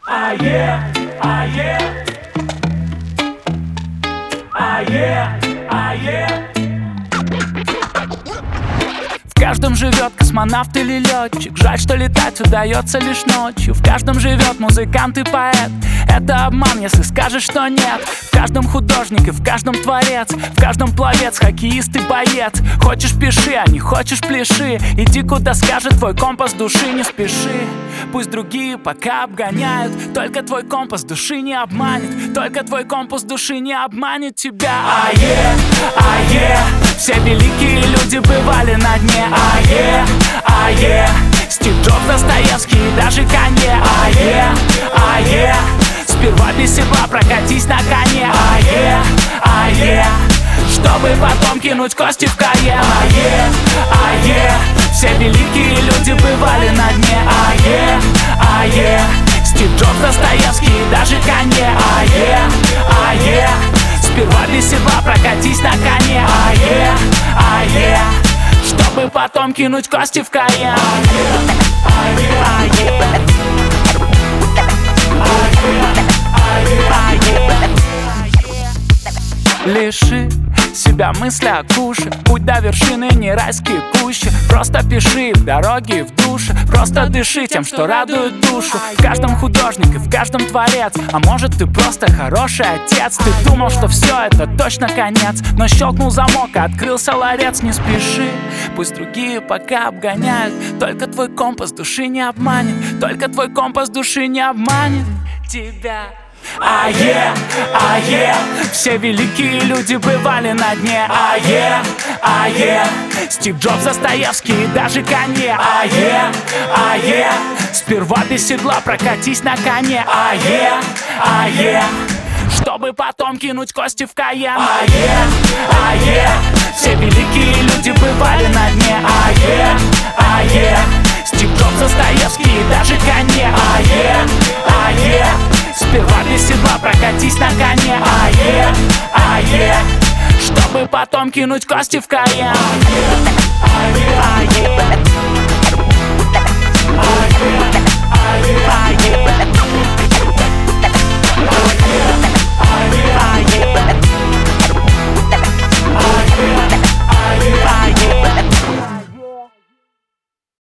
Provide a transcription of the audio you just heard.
yeah, yeah, yeah. В каждом живет космонавт или летчик. Жаль, что летать удается лишь ночью. В каждом живет музыкант и поэт. Это обман, если скажешь, что нет. В каждом художник и в каждом творец. В каждом пловец, хоккеист и боец. Хочешь — пиши, а не хочешь — пляши. Иди куда скажет твой компас души, не спеши. Пусть другие пока обгоняют, только твой компас души не обманет. Только твой компас души не обманет тебя. Yeah. Все великие люди бывали на дне. Yeah. Стив Джобс, Достоевский и даже Канье. Yeah. Сперва без седла прокатись на коне. Yeah. Чтобы потом кинуть кости в Каен. Yeah. Все великие люди бывали на дне. Yeah. Стив Джобс, Достоевский и даже Канье. Yeah. Сперва без седла прокатись на коне. Yeah. Чтобы потом кинуть кости в Каен. Лиши себя мысли о куше. Путь до вершины не райские кущи. Просто пиши в дороге и в душе. Просто дыши тем, что радует душу. В каждом художник и в каждом творец. А может, ты просто хороший отец. Ты думал, что все это точно конец, но щелкнул замок и открылся ларец. Не спеши, пусть другие пока обгоняют. Только твой компас души не обманет. Только твой компас души не обманет тебя. Yeah. Все великие люди бывали на дне. Yeah. Стив Джобс, Достоевский и даже Канье. Yeah. Сперва без седла прокатись на коне. Yeah. Чтобы потом кинуть кости в Каен. Yeah. Все великие люди бывали на дне. Yeah. Стив Джобс, Достоевский и даже Канье. Yeah. Сперва без седла прокатись на коне. Yeah. Чтобы потом кинуть кости в Каен. Yeah.